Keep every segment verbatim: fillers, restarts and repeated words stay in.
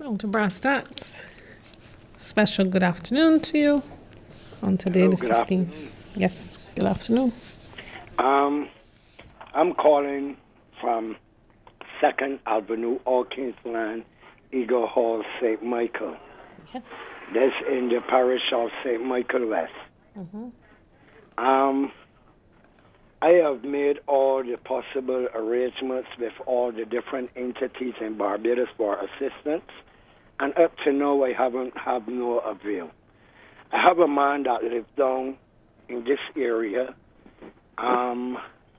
Down to brass tacks. Special good afternoon to you on today Hello, the good fifteenth. afternoon. Yes, good afternoon. Um, I'm calling from Second Avenue, Hawkins Land, Eagle Hall, Saint Michael. Yes. That's in the parish of Saint Michael West. Mm-hmm. Um, I have made all the possible arrangements with all the different entities in Barbados for assistance, and up to now I haven't have no avail. I have a man that lives down in this area. Um,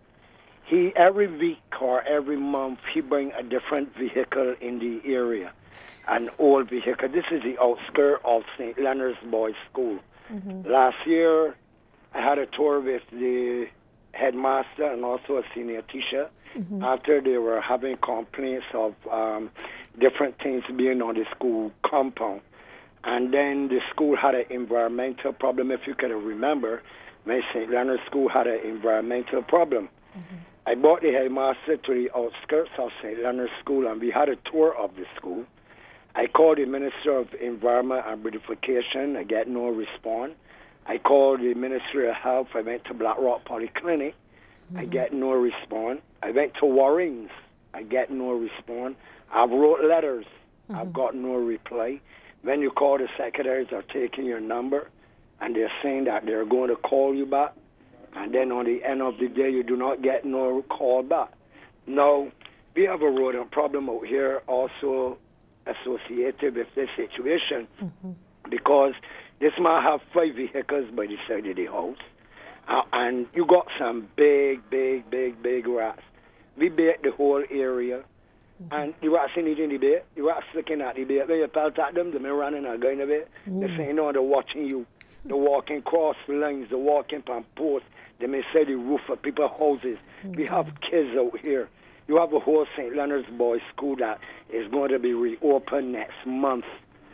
he every week or every month he bring a different vehicle in the area, an old vehicle. This is the outskirts of Saint Leonard's Boys School. Mm-hmm. Last year, I had a tour with the headmaster and also a senior teacher. Mm-hmm. After they were having complaints of um, different things being on the school compound. And then the school had an environmental problem, if you can remember, when Saint Leonard's School had an environmental problem. Mm-hmm. I brought the headmaster to the outskirts of Saint Leonard's School, and we had a tour of the school. I called the Minister of Environment and Beautification. I get no response. I called the Ministry of Health. I went to Black Rock Polyclinic. Mm-hmm. I get no response. I went to Warrings. I get no response. I've wrote letters. Mm-hmm. I've got no reply. When you call, the secretaries are taking your number, and they're saying that they're going to call you back. And then on the end of the day, you do not get no call back. Now, we have a rodent problem out here also associated with this situation, mm-hmm. because this man have five vehicles by the side of the house, uh, and you got some big, big, big, big rats. We bait the whole area, mm-hmm. and the rats ain't eating the bait. The rats looking at the bait. When you pelt at them, they're running and going a bit. Mm-hmm. They're saying, no, they're watching you. They're walking across the lines. They're walking on posts. They may say the roof of people's houses. Mm-hmm. We have kids out here. You have a whole Saint Leonard's Boys School that is going to be reopened next month.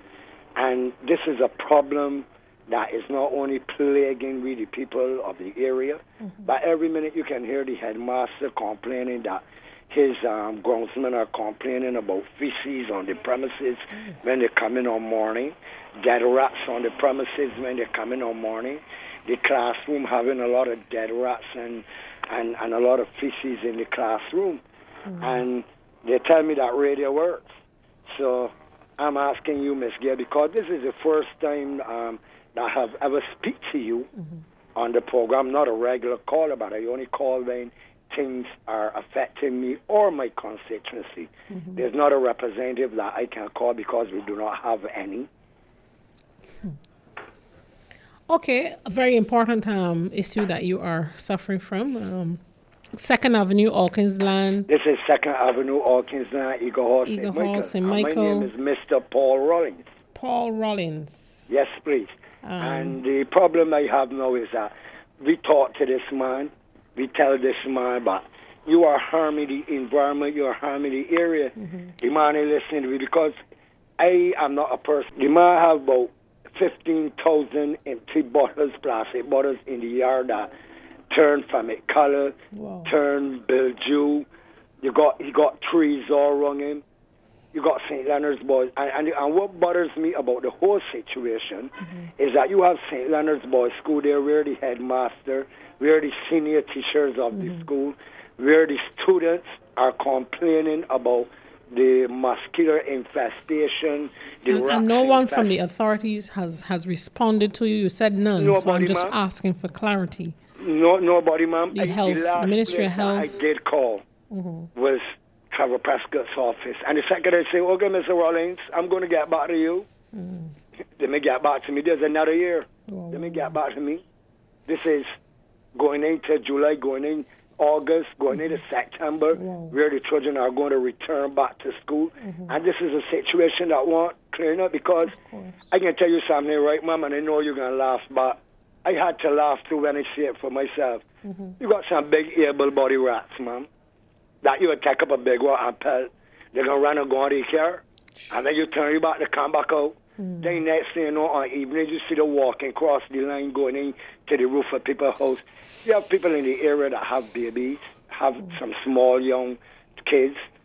And this is a problem that is not only plaguing with the people of the area, mm-hmm. but every minute you can hear the headmaster complaining that his um, groundsmen are complaining about feces on the premises mm-hmm. when they come in on morning, dead rats on the premises when they come in on morning, the classroom having a lot of dead rats and, and, and a lot of feces in the classroom. Mm-hmm. And they tell me that radio works. So I'm asking you, Miss Gay, because this is the first time um, that I have ever speak to you mm-hmm. on the program, not a regular caller, but I only call when things are affecting me or my constituency. Mm-hmm. There's not a representative that I can call because we do not have any. Hmm. Okay, a very important um, issue that you are suffering from. Um, Second Avenue, Hawkins Land. This is Second Avenue, Hawkins Land, Eagle Hall, Eagle Saint Hall, Michael. Saint Michael. My name is Mister Paul Rollins. Paul Rollins. Yes, please. Um, and the problem I have now is that we talk to this man, we tell this man, but you are harming the environment, you are harming the area. Mm-hmm. The man is listening to me because I am not a person. The man have about fifteen thousand empty bottles, plastic bottles in the yard that turn from it color, wow. turn bildew. You got you got trees all around him. You got Saint Leonard's Boys, and, and and what bothers me about the whole situation mm-hmm. is that you have Saint Leonard's Boys School there, where the headmaster, where the senior teachers of mm-hmm. the school, where the students are complaining about the mosquito infestation. The and, and no one from the authorities has, has responded to you. You said none, Nobody, so I'm just ma'am. asking for clarity. No, nobody, ma'am. The I, health, the, the Ministry of Health. I did call mm-hmm. was Trevor Prescott's office, and the secretary said, "Okay, Mister Rollins, I'm going to get back to you." Mm. They may get back to me. There's another year. Oh. They may get back to me. This is going into July, going in August, going mm-hmm. into September, wow. where the children are going to return back to school, mm-hmm. and this is a situation that won't clear up because I can tell you something, right, Mom, and I know you're going to laugh, but I had to laugh too when I see it for myself. Mm-hmm. You got some big able-bodied rats, Mom, that you would take up a big one and pelt. They're going to run and go on the care, and then you turn your back to come back out. Mm-hmm. Then next thing you know, on evening, you see them walking across the line, going in to the roof of people's house. You have people in the area that have babies, have mm-hmm. some small young kids.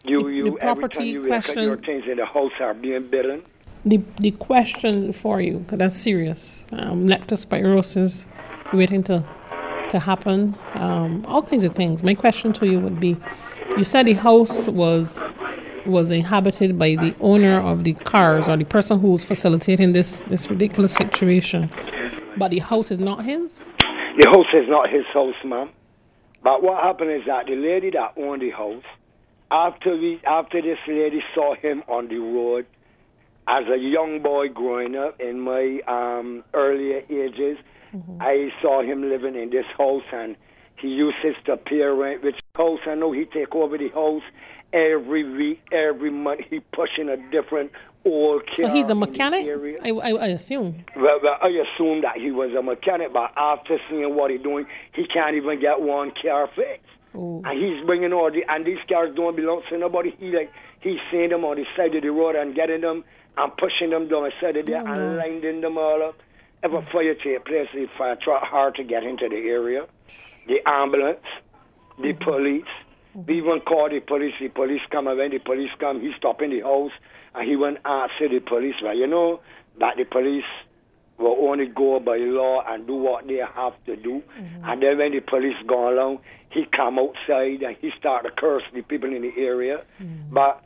You, The- you, the every time property you wake up, question- your things in the house are being bidden. The the question for you, because that's serious. Um, leptospirosis waiting to to happen. Um, all kinds of things. My question to you would be: you said the house was was inhabited by the owner of the cars or the person who was facilitating this this ridiculous situation, but the house is not his. The house is not his house, ma'am. But what happened is that the lady that owned the house, after we, after this lady saw him on the road, as a young boy growing up in my um, earlier ages, mm-hmm. I saw him living in this house, and he uses to pay rent. Which house I know he take over the house every week, every month. He pushing a different old car. So he's a in the mechanic. area. I, I I assume. Well, well, I assume that he was a mechanic, but after seeing what he's doing, he can't even get one car fixed. Ooh. And he's bringing all the, and these cars don't belong to nobody. He like he's seeing them on the side of the road and getting them and pushing them down the side of there Oh, and no. lining them all up. If a fire take place, the fire truck hard to get into the area. The ambulance, the Mm-hmm. police. We even call the police. The police come, and when the police come, he stop in the house and he went and ask the police, well, you know, that the police will only go by law and do what they have to do. Mm-hmm. And then when the police go along, he come outside and he start to curse the people in the area. Mm-hmm. But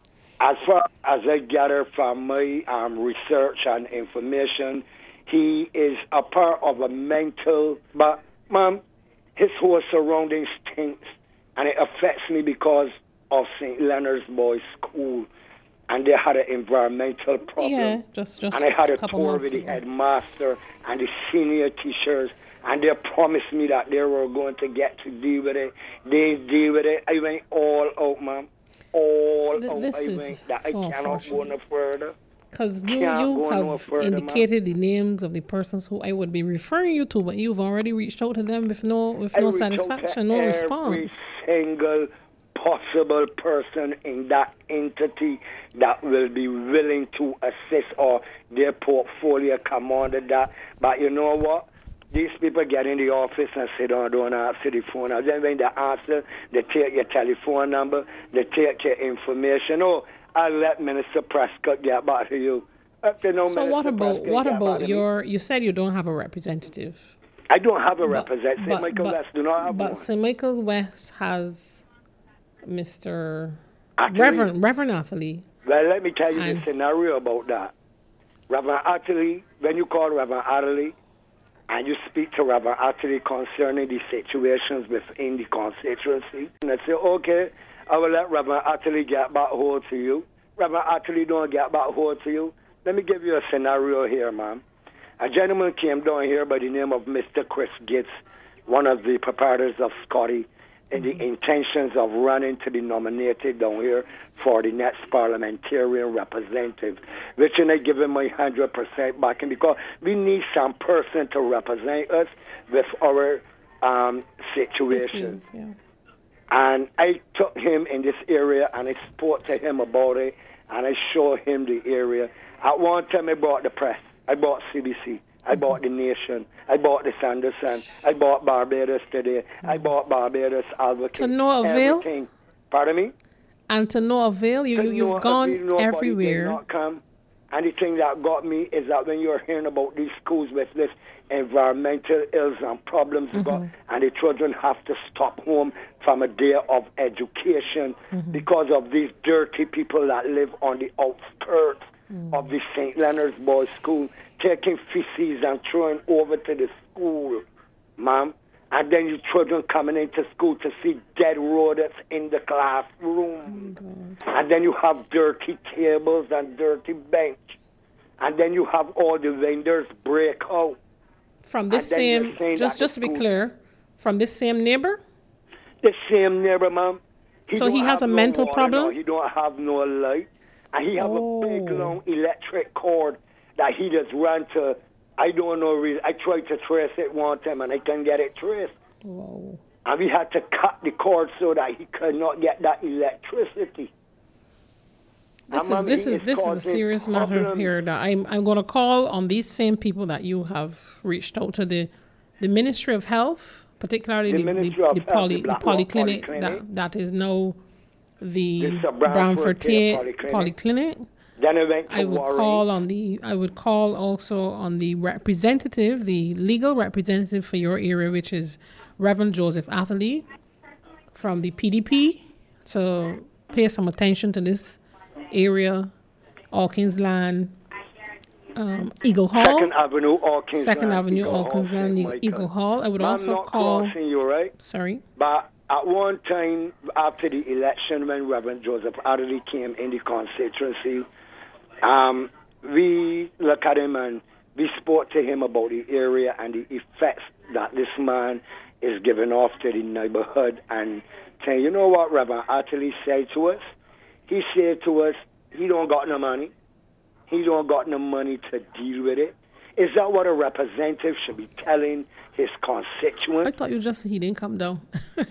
as far as I gather from my um, research and information, he is a part of a mental, but, ma'am, his whole surroundings stinks, and it affects me because of Saint Leonard's Boys School, and they had an environmental problem. Yeah, just just. And I had a, a couple tour months with the ago. headmaster and the senior teachers, and they promised me that they were going to get to deal with it. They deal with it. I went all out, ma'am. All Th- out. this I is went that so I cannot go unfortunate. no further. Because you, Can't you go no have further, ma'am. indicated the names of the persons who I would be referring you to, but you've already reached out to them with no with I no reached out to satisfaction, no every response. single possible person in that entity that will be willing to assist or their portfolio come under that. But you know what? These people get in the office and sit down, don't answer the phone. And then when they answer, they take your telephone number, they take your information. Oh, I'll let Minister Prescott get back to you. Up to no So Minister what about Prescott what get back about to me. your? You said you don't have a representative. I don't have a But- representative. but- Michael but- West do not have But one. Saint Michael's West has Mister Atlee. Reverend Reverend Atlee. Well, let me tell you And- the scenario about that. Reverend Atlee, when you call Reverend Atlee and you speak to Reverend Atlee concerning the situations within the constituency, and I say, okay, I will let Reverend Atlee get back hold to you. Reverend Atlee don't get back hold to you. Let me give you a scenario here, ma'am. A gentleman came down here by the name of Mister Chris Gates, one of the proprietors of Scotty, in the intentions of running to be nominated down here for the next parliamentarian representative, which I give him my one hundred percent backing because we need some person to represent us with our um, situation. Issues, yeah. And I took him in this area and I spoke to him about it and I showed him the area. At one time I bought the press, I bought C B C, I bought The Nation, I bought the Sanderson, I bought Barbados Today, I bought Barbados Advocate. To no avail? Everything. Pardon me? And to no avail, you, To you you've no gone avail, nobody did everywhere. not come. And the thing that got me is that when you're hearing about these schools with this environmental ills and problems, Mm-hmm. got, and the children have to stop home from a day of education Mm-hmm. because of these dirty people that live on the outskirts Mm. of the Saint Leonard's Boys School, taking feces and throwing over to the school, ma'am. And then you children coming into school to see dead rodents in the classroom. Oh, And then you have dirty tables and dirty bench. And then you have all the vendors break out. From this And then you're same, saying just that just to the be school- clear, from this same neighbor. The same neighbor, ma'am. So don't he has have a no mental water, problem? No, he don't have no light. And he have Oh. a big, long electric cord that he just ran to. I don't know really. I tried to trace it one time and I can't get it traced. Whoa. And we had to cut the cord so that he could not get that electricity. This And, is ma'am, this he is this is a causing serious matter problems. here. That I'm I'm going to call on these same people that you have reached out to the the Ministry of Health, particularly The the, the, Ministry of the, Health, poly, the the Blackrock polyclinic Polyclinic. that that is now the This is Branford Branford Tate Tate Polyclinic. Polyclinic. Then I went to I would Warren. call on the. I would call also on the representative, the legal representative for your area, which is Reverend Joseph Atherley from the P D P, to pay some attention to this area, Alkins Land, um, Eagle Hall. Second Avenue, Alkins Second Land, Avenue, Eagle Hall, Alkins Land, Saint Eagle, Michael. Eagle Hall. I would I'm also not call. crossing you, right? Sorry. But at one time, after the election, when Reverend Joseph Atherley came in the constituency, um, we looked at him and we spoke to him about the area and the effects that this man is giving off to the neighborhood. And saying, you know what Reverend Atherley said to us? He said to us, he don't got no money. He don't got no money to deal with it. Is that what a representative should be telling his constituents? I thought you just said he didn't come down.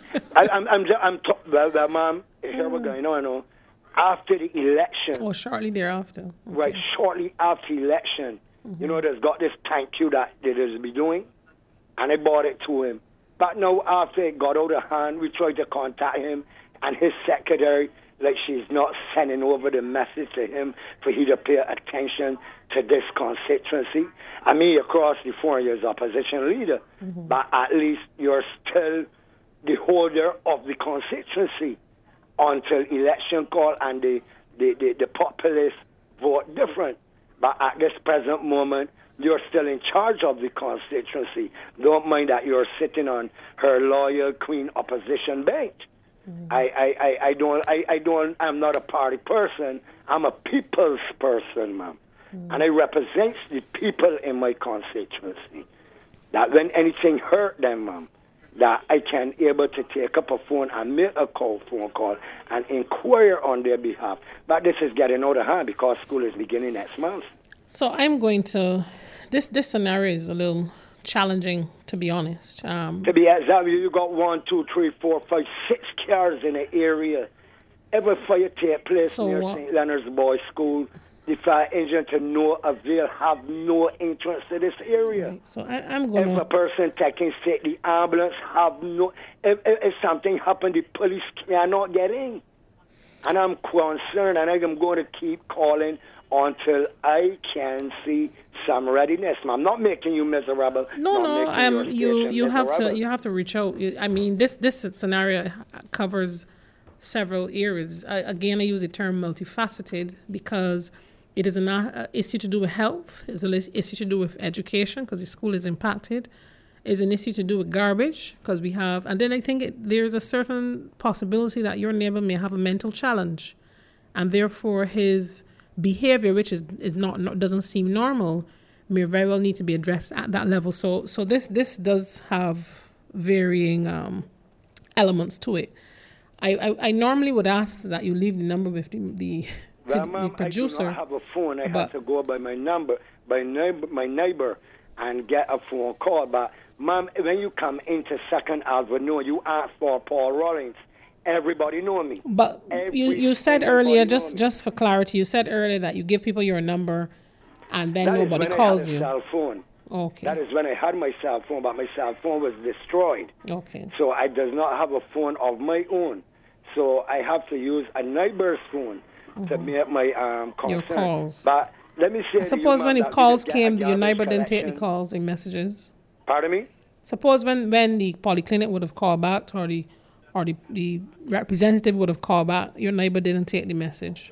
I, I'm, I'm, just, I'm, talk, well, well, ma'am, here we're going on. No, after the election, Oh, shortly thereafter. Okay. right, shortly after election, mm-hmm. you know, there's got this thank you that they just be doing, and I brought it to him. But now, after it got out of hand, we tried to contact him, and his secretary, like she's not sending over the message to him for he to pay attention to this constituency. I mean, across the four years opposition leader, mm-hmm. but at least you're still the holder of the constituency until election call and the, the, the, the populace vote different. But at this present moment, you're still in charge of the constituency. Don't mind that you're sitting on her loyal queen opposition bench. Mm-hmm. I, I, I, I don't I, I don't I'm not a party person. I'm a people's person, ma'am. Mm-hmm. And I represent the people in my constituency. That when anything hurt them, ma'am, that I can able to take up a phone and make a call phone call and inquire on their behalf. But this is getting out of hand because school is beginning next month. So I'm going to this this scenario is a little challenging, to be honest. Um, to be exact, you got one, two, three, four, five, six cars in the area. Every fire take place so near what? Saint Leonard's Boys School. The fire engine to no avail, have no interest in this area. Right. So I, I'm going If to... a person taking sick, the ambulance have no... If, if, if something happened, the police cannot get in. And I'm concerned, and I'm going to keep calling until I can see some readiness. I'm not making you miserable. No, not no, um, your you you have miserable. to you have to reach out. You- I mean, this this scenario covers several areas. I, again, I use the term multifaceted because it is an uh, issue to do with health. It's an issue to do with education because the school is impacted. It's an issue to do with garbage because we have, and then I think it, there's a certain possibility that your neighbor may have a mental challenge, and therefore his behavior, which is is not, not doesn't seem normal, may very well need to be addressed at that level. So so this this does have varying um, elements to it. I, I, I normally would ask that you leave the number with the the, well, the ma'am, producer. I do not have a phone. I but, have to go by my number, by neighbor, my neighbor, and get a phone call. But ma'am, when you come into Second Avenue, you ask for Paul Rollins. Everybody know me. But Every you, you said everybody earlier, know just me. just for clarity, you said earlier that you give people your number and then That is nobody when calls I had a you. cell phone. Okay. That is when I had my cell phone, but my cell phone was destroyed. Okay. So I does not have a phone of my own. So I have to use a neighbor's phone mm-hmm. to make my um, concern. Your calls. But let me say I suppose to you, when ma'am, the that calls we get a came, your garbage neighbor didn't take the collection. calls and messages. Pardon me? Suppose when, when the polyclinic would have called back or the or the, the representative would have called back, your neighbor didn't take the message.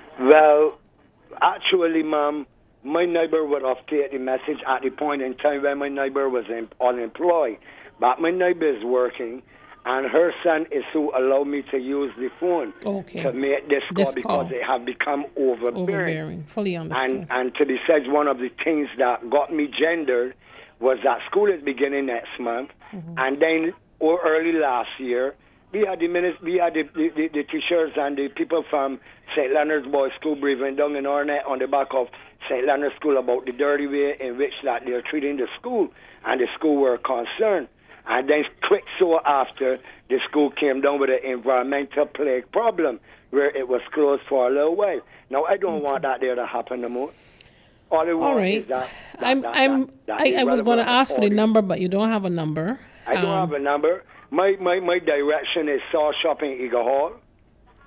Well, actually, ma'am, my neighbor would have taken the message at the point in time when my neighbor was in, unemployed. But my neighbor is working, and her son is who allowed me to use the phone Okay. to make this call This because call. it have become overbearing. Overbearing. Fully understood. And, and to be said, one of the things that got me gendered was that school is beginning next month, mm-hmm. and then or early last year, we had the minis- we had the, the, the, the teachers and the people from Saint Leonard's Boys School breathing down in Ornette on the back of Saint Leonard's School about the dirty way in which that they're treating the school, and the school were concerned. And then quick so after, the school came down with an environmental plague problem where it was closed for a little while. Now, I don't want that there to happen no more. All, I want All right. is that, that, I'm, that, I'm, that, that I, I was going to ask for the authority. number, but you don't have a number. I don't Um, have a number. My, my, my direction is Saw Shopping Eagle Hall.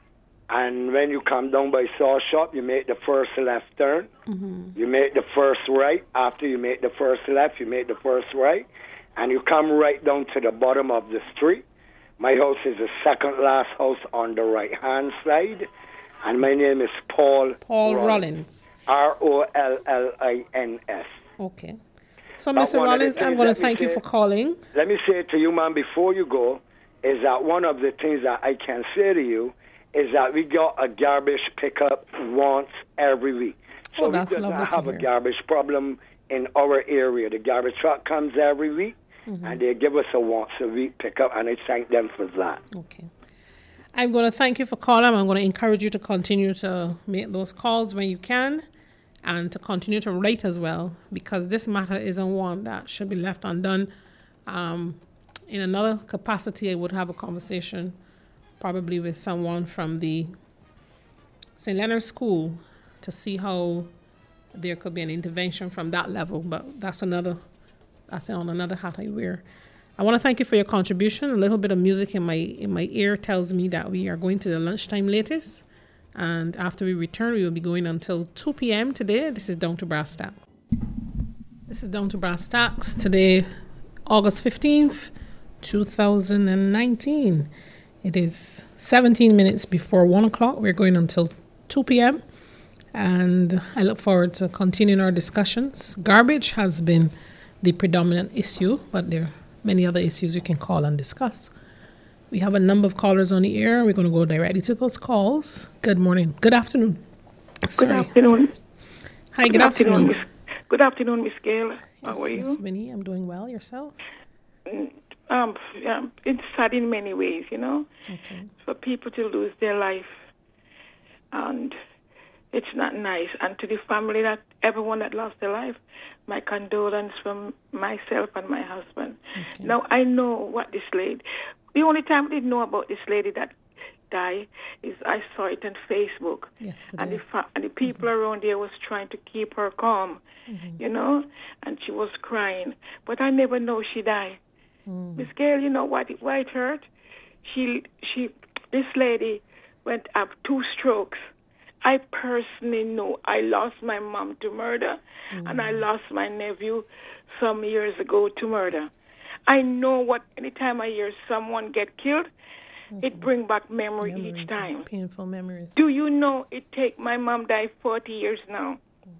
And when you come down by Saw Shop, you make the first left turn. Mm-hmm. You make the first right. After you make the first left, you make the first right. And you come right down to the bottom of the street. My house is the second last house on the right-hand side. And my name is Paul Paul Rollins. Rollins. R O L L I N S. Okay. So, But Mister one of the Rollins, I'm things, going let to me thank you say- for calling. Let me say to you, man, before you go, is that one of the things that I can say to you is that we got a garbage pickup once every week. So Oh, that's we do lovely not to have a hear. garbage problem in our area. The garbage truck comes every week, Mm-hmm. and they give us a once a week pickup, and I thank them for that. Okay. I'm going to thank you for calling. I'm going to encourage you to continue to make those calls when you can and to continue to write as well, because this matter isn't one that should be left undone. Um, in another capacity, I would have a conversation probably with someone from the Saint Leonard School to see how there could be an intervention from that level, but that's another, that's on another hat I wear. I want to thank you for your contribution. A little bit of music in my in my ear tells me that we are going to the lunchtime latest, and after we return, we will be going until two p.m. today. This is Down to Brass Tacks. This is Down to Brass Tacks. Today, August fifteenth, two thousand nineteen. It is seventeen minutes before one o'clock. We're going until two p.m. And I look forward to continuing our discussions. Garbage has been the predominant issue, but there are many other issues you can call and discuss. We have a number of callers on the air. We're going to go directly to those calls. Good morning. Good afternoon. Sorry. Good afternoon. Hi, good, afternoon. Miss. Good afternoon, Miss Gail. How Yes, are Miss you? Winnie, I'm doing well. Yourself? Um, yeah, it's sad in many ways, you know, Okay. for people to lose their life, and it's not nice. And to the family, that everyone that lost their life, my condolence from myself and my husband. Okay. Now I know what this lady. The only time I didn't know about this lady that died is I saw it on Facebook. Yes, And the, today. fa- and the people around there was trying to keep her calm, you know, and she was crying. But I never know she died. Miss Gail, you know what? It, why it hurt? She, she, this lady went up two strokes. I personally know I lost my mom to murder, and I lost my nephew some years ago to murder. I know what. Anytime I hear someone get killed, it bring back memory Memories, each time. Painful memories. Do you know it take my mom died forty years now?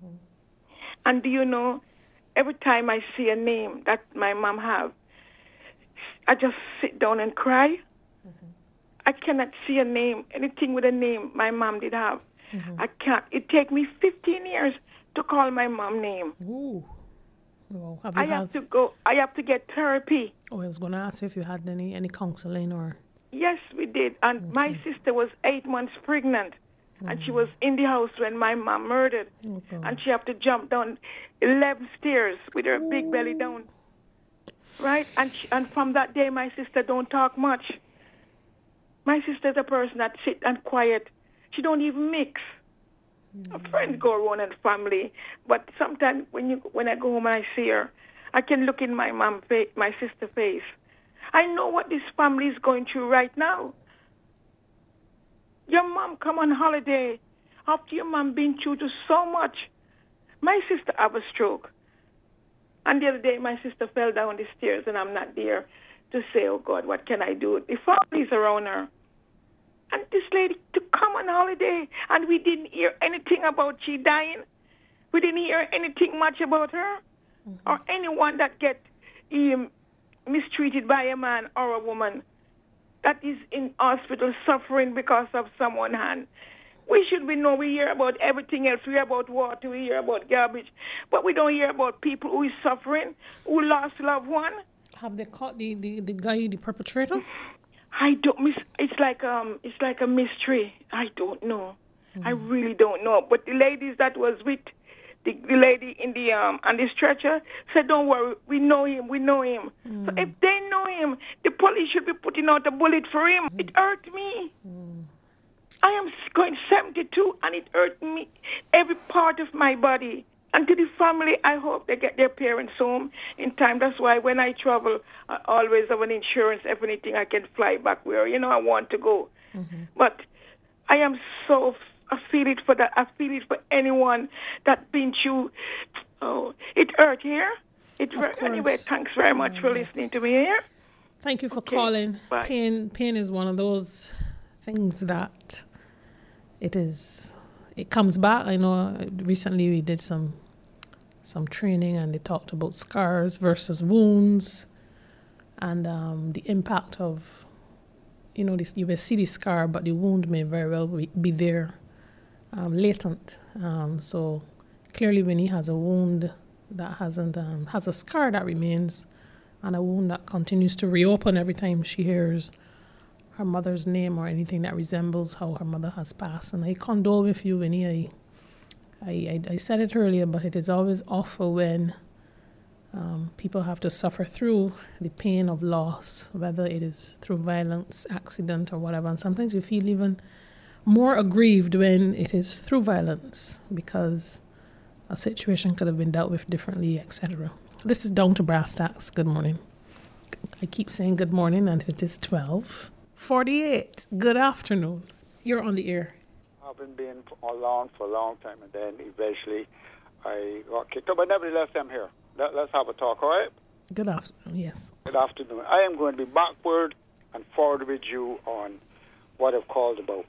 And do you know, every time I see a name that my mom have, I just sit down and cry. I cannot see a name, anything with a name my mom did have. I can't. It take me fifteen years to call my mom name. Ooh. Well, have you I had, have to go. I have to get therapy. oh, I was going to ask you if you had any, any counseling or... Yes, we did. And my sister was eight months pregnant, and she was in the house when my mom murdered, Oh, and gosh. she had to jump down eleven stairs with her big belly down. Right? And she, and from that day, my sister don't talk much. My sister's a person that sit and quiet. She don't even mix. Her friends go around and family, but sometimes when you when I go home and I see her, I can look in my mom face, my sister face. I know what this family is going through right now. Your mom come on holiday after your mom been through to so much. My sister have a stroke. And the other day, my sister fell down the stairs, and I'm not there to say, oh, God, what can I do? The family's around her. And this lady to come on holiday, and we didn't hear anything about she dying. We didn't hear anything much about her or anyone that get um, mistreated by a man or a woman that is in hospital suffering because of someone's hand. We should be know we hear about everything else. We hear about water, we hear about garbage, but we don't hear about people who is suffering, who lost loved one. Have they caught the, the, the guy, the perpetrator? I don't miss. It's like um, it's like a mystery. I don't know. I really don't know. But the ladies that was with the, the lady in the um on the stretcher said, "Don't worry, we know him. We know him." So if they know him, the police should be putting out a bullet for him. It hurt me. I am going seventy-two, and it hurt me every part of my body. And to the family, I hope they get their parents home in time. That's why when I travel, I always have an insurance. If anything, I can fly back where, you know, I want to go. Mm-hmm. But I am so, I feel it for that. I feel it for anyone that been through. Oh, it hurt here. It hurt. Anyway, thanks very much oh, for yes. listening to me here. Thank you for okay. calling. Bye. Pain, pain is one of those things that it is. It comes back. I know recently we did some some training and they talked about scars versus wounds and um, the impact of, you know, this, you will see the scar, but the wound may very well be, be there, um, latent. Um, so clearly Winnie has a wound that hasn't, um, has a scar that remains and a wound that continues to reopen every time she hears her mother's name or anything that resembles how her mother has passed. And I condole with you, Winnie. I, I, I, I said it earlier, but it is always awful when um, people have to suffer through the pain of loss, whether it is through violence, accident, or whatever. And sometimes you feel even more aggrieved when it is through violence because a situation could have been dealt with differently, et cetera. This is Down to Brass Tacks. Good morning. I keep saying good morning, and it is twelve forty-eight. Good afternoon. You're on the air. I've been being along for a long time, and then eventually I got kicked out. But nevertheless, I'm here. Let, let's have a talk, all right? Good afternoon, yes. Good afternoon. I am going to be backward and forward with you on what I've called about.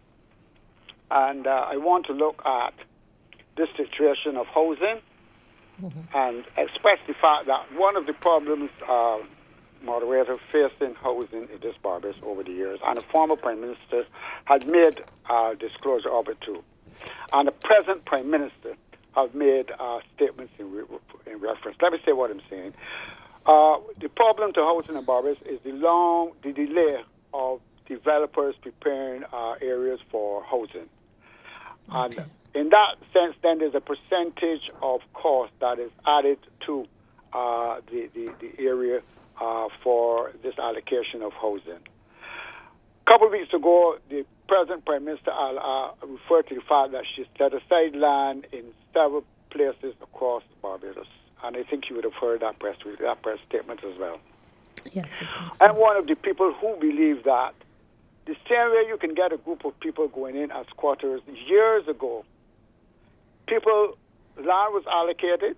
And uh, I want to look at this situation of housing mm-hmm. and express the fact that one of the problems uh, moderator facing housing in this Barbados over the years, and the former Prime Minister had made uh, disclosure of it too. And the present Prime Minister have made uh, statements in, re- in reference. Let me say what I'm saying. Uh, the problem to housing in Barbados is the long, the delay of developers preparing uh, areas for housing. Okay. And in that sense, then there's a percentage of cost that is added to uh, the, the, the area Uh, for this allocation of housing. A couple of weeks ago, the present Prime Minister uh, referred to the fact that she set aside land in several places across Barbados. And I think you would have heard that press, that press statement as well. Yes, I think so. I'm one of the people who believe that the same way you can get a group of people going in as squatters, years ago, people, land was allocated,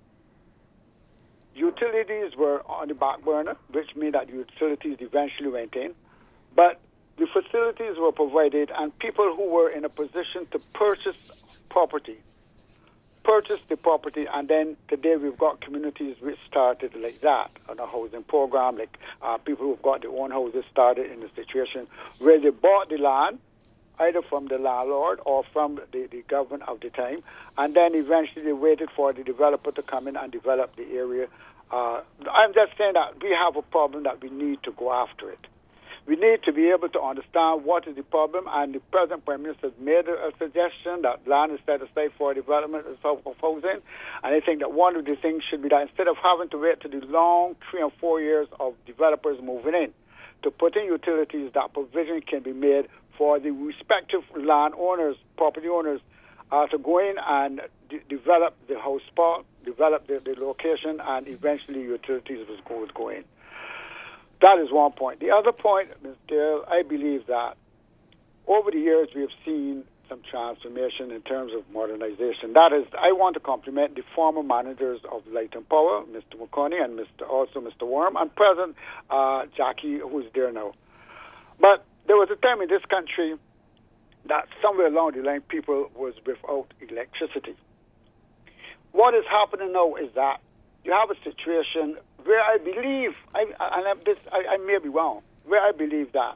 utilities were on the back burner, which means that the utilities eventually went in. But the facilities were provided, and people who were in a position to purchase property, purchased the property, and then today we've got communities which started like that on a housing program, like uh, people who've got their own houses started in a situation where they bought the land, either from the landlord or from the, the government of the time, and then eventually they waited for the developer to come in and develop the area. Uh, I'm just saying that we have a problem that we need to go after it. We need to be able to understand what is the problem, and the present Prime Minister has made a, a suggestion that land is set aside for development of, of housing, and I think that one of the things should be that instead of having to wait to the long three and four years of developers moving in, to put in utilities, that provision can be made for the respective landowners, property owners, uh, to go in and de- develop the house spot, develop the, the location, and eventually utilities will go, will go in. That is one point. The other point, Miz Dale, I believe that over the years we have seen some transformation in terms of modernization. That is, I want to compliment the former managers of Light and Power, Mister McConney and Mister also Mister Worm, and President uh, Jackie, who is there now. But there was a time in this country that somewhere along the line people was without electricity. What is happening now is that you have a situation where I believe, I, and I'm this, I, I may be wrong, where I believe that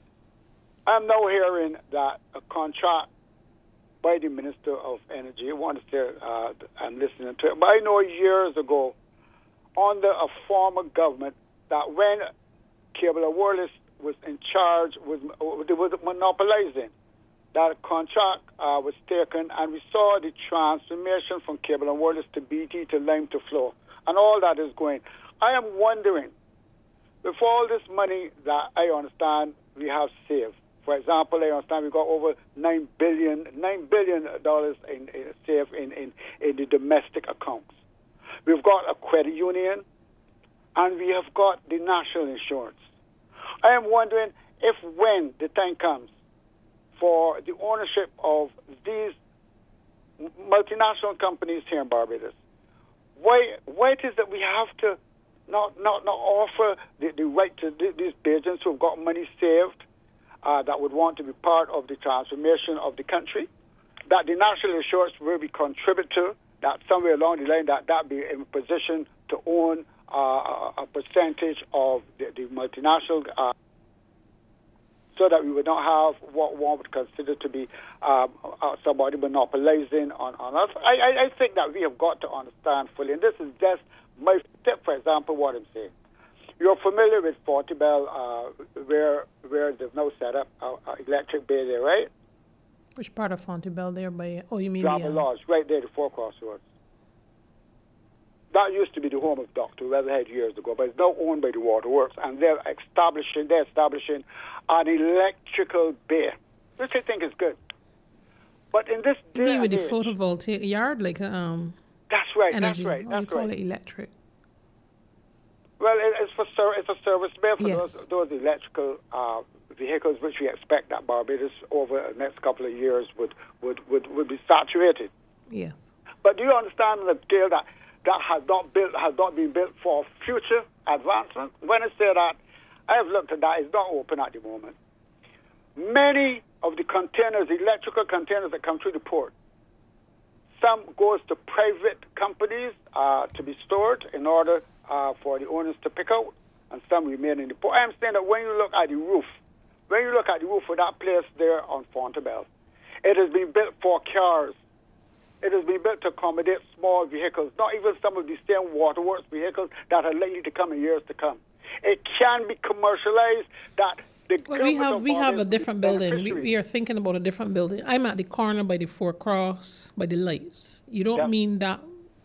I'm now hearing that a contract by the Minister of Energy, I want to say, uh, I'm listening to it, but I know years ago, under a former government, that when Cable and Wireless was in charge, was, they was monopolizing, that a contract uh, was taken, and we saw the transformation from Cable and Wireless to B T to Lime to Flow, and all that is going. I am wondering, with all this money that I understand we have saved, for example, I understand we got over nine billion dollars, nine billion dollars in, in saved in, in, in the domestic accounts. We've got a credit union, and we have got the national insurance. I am wondering if when the time comes for the ownership of these multinational companies here in Barbados. Why, why it is that we have to not not, not offer the, the right to th- these Bajans who have got money saved uh, that would want to be part of the transformation of the country, that the national insurance will be contribute to, that somewhere along the line that that be in position to own uh, a percentage of the, the multinational, uh, so that we would not have what one would consider to be um, uh, somebody monopolizing on, on us. I, I, I think that we have got to understand fully, and this is just my step, for example, what I'm saying. You're familiar with Forty Bell, uh, where where there's no setup, uh, uh, electric bay there, right? Which part of Fontibel there by, oh, you mean Drama the... Uh, Lodge, right there, the Four Crossroads. That used to be the home of Doctor Weatherhead years ago, but it's now owned by the Waterworks, and they're establishing, they're establishing an electrical bay, which I think is good. But in this you day mean with and the age, photovoltaic yard, like um, that's right, energy, that's right, or that's you call right. it electric? Well, it, it's for ser- it's a service bay for Yes. those those electrical uh, vehicles, which we expect that Barbados over the next couple of years would would, would, would be saturated. Yes. But do you understand the scale that that has not built has not been built for future advancement? When I say that, I have looked at that. It's not open at the moment. Many of the containers, electrical containers that come through the port, some goes to private companies uh, to be stored in order uh, for the owners to pick out, and some remain in the port. I'm saying that when you look at the roof, when you look at the roof of that place there on Fontibel, it has been built for cars. It has been built to accommodate small vehicles, not even some of the same Waterworks vehicles that are likely to come in years to come. It can be commercialized that the Well, we government have of we have a Barbados different is building. We, beneficiary. we are thinking about a different building. I'm at the corner by the Four Cross, by the lights. You don't Yeah. mean that...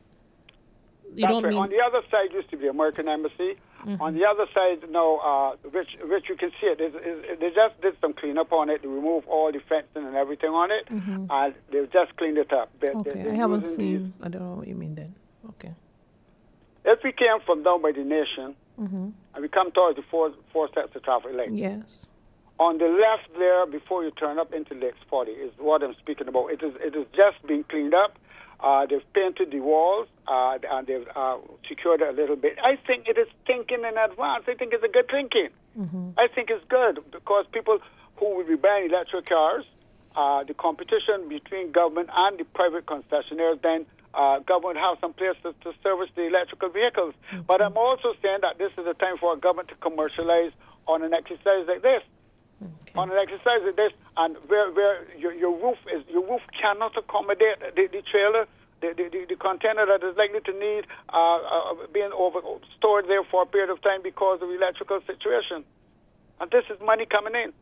You That's don't right. mean... On the other side used to be American Embassy. Mm-hmm. On the other side, no, uh, which which you can see it, is, is, they just did some cleanup on it. They removed all the fencing and everything on it, Mm-hmm. and they've just cleaned it up. They, Okay, they, I haven't using seen... I don't know what you mean then. Okay. these- If we came from down by the nation, Mm-hmm. and we come towards the four, four sets of traffic lights, Yes. on the left there, before you turn up into Lakes forty, is what I'm speaking about. It is it is just being cleaned up. Uh, they've painted the walls, uh, and they've uh, secured it a little bit. I think it is thinking in advance. I think it's a good thinking. Mm-hmm. I think it's good because people who will be buying electric cars, uh, the competition between government and the private concessionaires, then uh, government have some place to, to service the electrical vehicles. Okay. But I'm also saying that this is a time for a government to commercialize on an exercise like this. Okay. On an exercise like this, and where where your, your roof is, your roof cannot accommodate the, the trailer, the, the the container that is likely to need uh, uh, being over stored there for a period of time because of the electrical situation, and this is money coming in.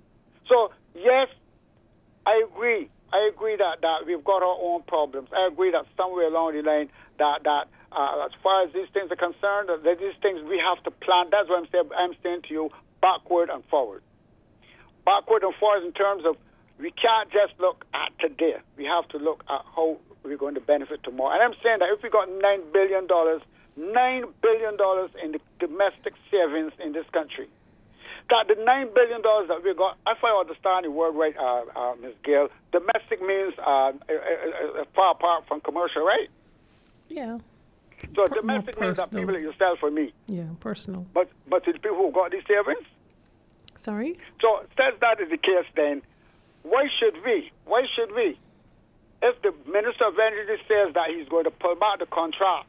So yes, I agree. I agree that, that we've got our own problems. I agree that somewhere along the line that that uh, as far as these things are concerned, that these things we have to plan. That's what I'm saying. I'm saying to you, backward and forward. Backward and forward in terms of we can't just look at today. We have to look at how we're going to benefit tomorrow. And I'm saying that if we got nine billion dollars, nine billion dollars in the domestic savings in this country, that the nine billion dollars that we got, if I understand the word right, uh, uh, Miz Gail, domestic means uh, uh, uh, far apart from commercial, right? Yeah. So Per- domestic more means that personal. people like yourself or me. Yeah, personal. But but to the people who got these savings, Sorry? so since that is the case, then why should we? Why should we? If the Minister of Energy says that he's going to pull back the contract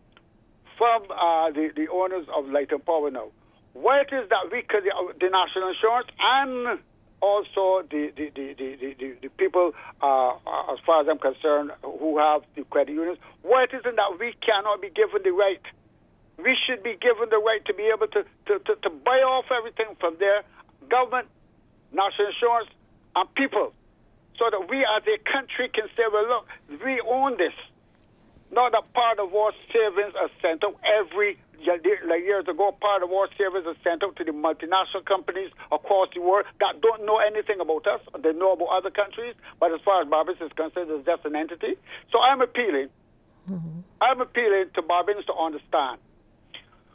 from uh, the, the owners of Light and Power now, why it is that we could, the, the national insurance and also the the, the, the, the, the, the people, uh, as far as I'm concerned, who have the credit unions, why it isn't that we cannot be given the right? We should be given the right to be able to, to, to, to buy off everything from there, government, national insurance, and people, so that we as a country can say, well, look, we own this. Not that part of our savings are sent out every year, like years ago, part of our savings are sent out to the multinational companies across the world that don't know anything about us. They know about other countries, but as far as Barbados is concerned, it's just an entity. So I'm appealing. Mm-hmm. I'm appealing to Barbadians to understand.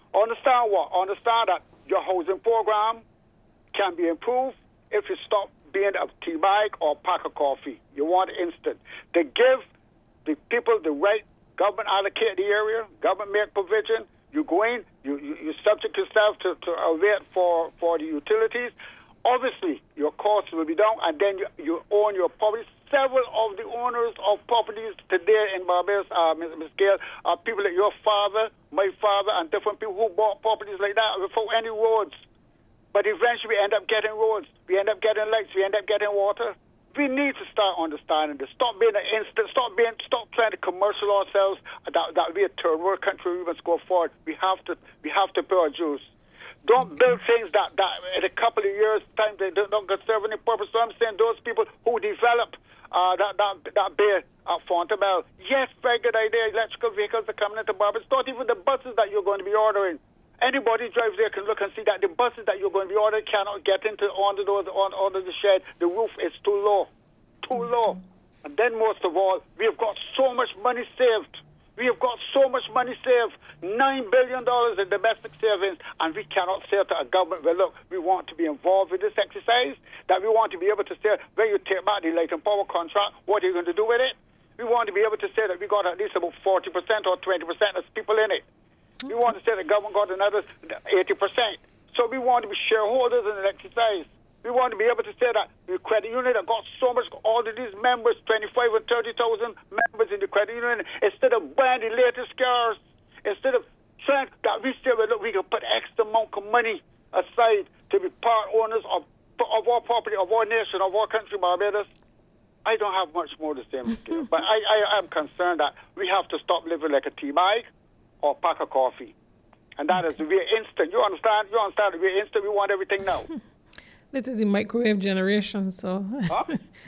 Understand what? Understand that your housing program can be improved if you stop being a tea bag or pack of coffee. You want instant. They give the people the right. Government allocate the area. Government make provision. You go in. You you, you subject yourself to to a rate for for the utilities. Obviously, your costs will be down, and then you, you own your property. Several of the owners of properties today in Barbados, uh, Miz Gail, are people like your father, my father, and different people who bought properties like that without any roads. But eventually we end up getting roads, we end up getting lights, we end up getting water. We need to start understanding this. Stop being an instant, stop being, stop trying to commercial ourselves. That that be a third world country. We must go forward. We have to, we have to pay our dues. Don't build things that, that in a couple of years' time they don't, don't serve any purpose. So I'm saying those people who develop uh, that that that bay at Fontabelle, yes, very good idea. Electrical vehicles are coming into Barbados. Not even the buses that you're going to be ordering. Anybody drives there can look and see that the buses that you're going to be ordering cannot get into under those on under the shed. The roof is too low, too low. And then most of all, we have got so much money saved. We have got so much money saved, nine billion dollars in domestic savings, and we cannot say to a government, well, look, we want to be involved with this exercise, that we want to be able to say, when you take back the light and power contract, what are you going to do with it? We want to be able to say that we got at least about forty percent or twenty percent of people in it. We want to say the government got another eighty percent. So we want to be shareholders in an exercise. We want to be able to say that the credit union that got so much, all of these members, twenty-five and thirty thousand members in the credit union, instead of buying the latest cars, instead of trying that we say, well, look, we can put X amount of money aside to be part owners of of our property, of our nation, of our country, Barbados. I don't have much more to say, Mister but I, I am concerned that we have to stop living like a tea bag or pack of coffee. And that is, we're instant. You understand? You understand? We're instant. We want everything now. This is the microwave generation, so huh?